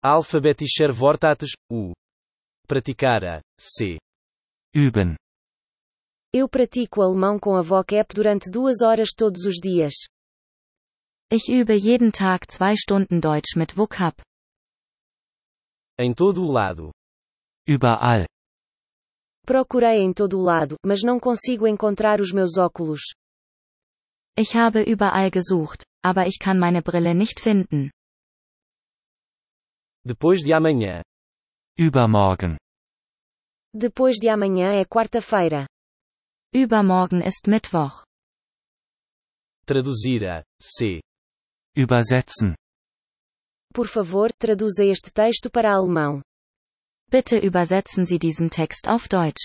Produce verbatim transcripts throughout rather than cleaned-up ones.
Alphabetischer Wortates, U. Praticar a, C. Üben. Eu pratico alemão com a Vocap durante duas horas todos os dias. Ich übe jeden Tag zwei Stunden Deutsch mit Vocab. Em todo o lado. Überall. Procurei em todo o lado, mas não consigo encontrar os meus óculos. Ich habe überall gesucht, aber ich kann meine Brille nicht finden. Depois de amanhã. Übermorgen. Depois de amanhã é quarta-feira. Übermorgen ist Mittwoch. Traduzir a, C. Übersetzen. Por favor, traduza este texto para alemão. Bitte übersetzen Sie diesen Text auf Deutsch.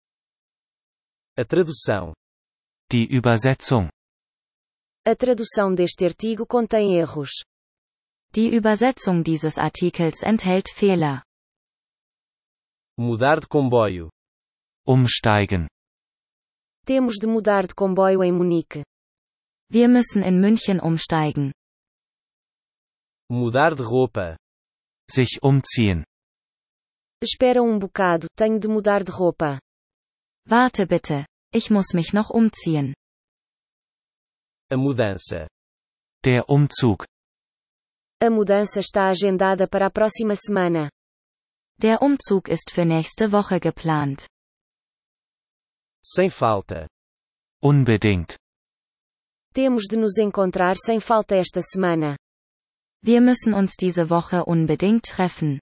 A tradução. Die Übersetzung. A tradução deste artigo contém erros. Die Übersetzung dieses Artikels enthält Fehler. Mudar de comboio. Umsteigen. Temos de mudar de comboio em Munique. Wir müssen in München umsteigen. Mudar de roupa. Sich umziehen. Espera um bocado, tenho de mudar de roupa. Warte bitte. Ich muss mich noch umziehen. A mudança. Der Umzug. A mudança está agendada para a próxima semana. Der Umzug ist für nächste Woche geplant. Sem falta. Unbedingt. Temos de nos encontrar sem falta esta semana. Wir müssen uns diese Woche unbedingt treffen.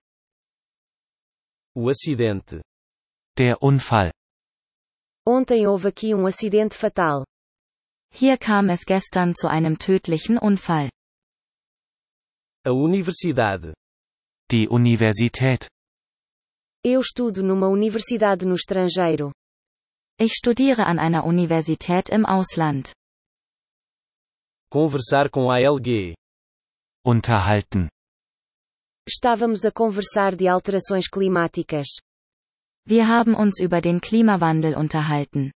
O acidente. Der Unfall. Ontem houve aqui um acidente fatal. Hier kam es gestern zu einem tödlichen Unfall. A universidade. Die Universität. Eu estudo numa universidade no estrangeiro. Ich studiere an einer Universität im Ausland. Conversar com A L G. Unterhalten. Estávamos a conversar de alterações climáticas. Wir haben uns über den Klimawandel unterhalten.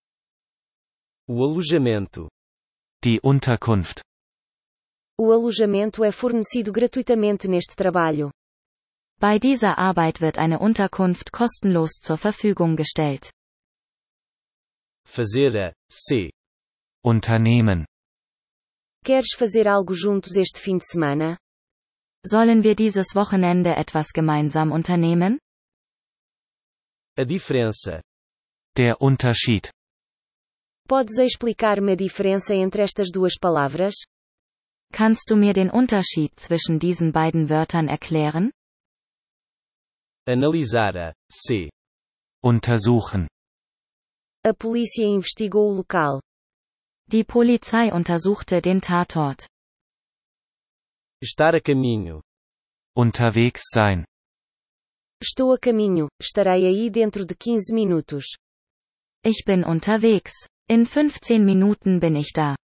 O alojamento. Die Unterkunft. O alojamento é fornecido gratuitamente neste trabalho. Bei dieser Arbeit wird eine Unterkunft kostenlos zur Verfügung gestellt. Fazer a, C. Unternehmen. Queres fazer algo juntos este fim de semana? Sollen wir dieses Wochenende etwas gemeinsam unternehmen? A diferença. Der Unterschied. Podes explicar-me a diferença entre estas duas palavras? Kannst du mir den Unterschied zwischen diesen beiden Wörtern erklären? Analisar a, C. Untersuchen. A polícia investigou o local. Die Polizei untersuchte den Tatort. Estar a caminho. Unterwegs sein. Estou a caminho, estarei aí dentro de quinze minutos. Ich bin unterwegs. In fünfzehn Minuten bin ich da.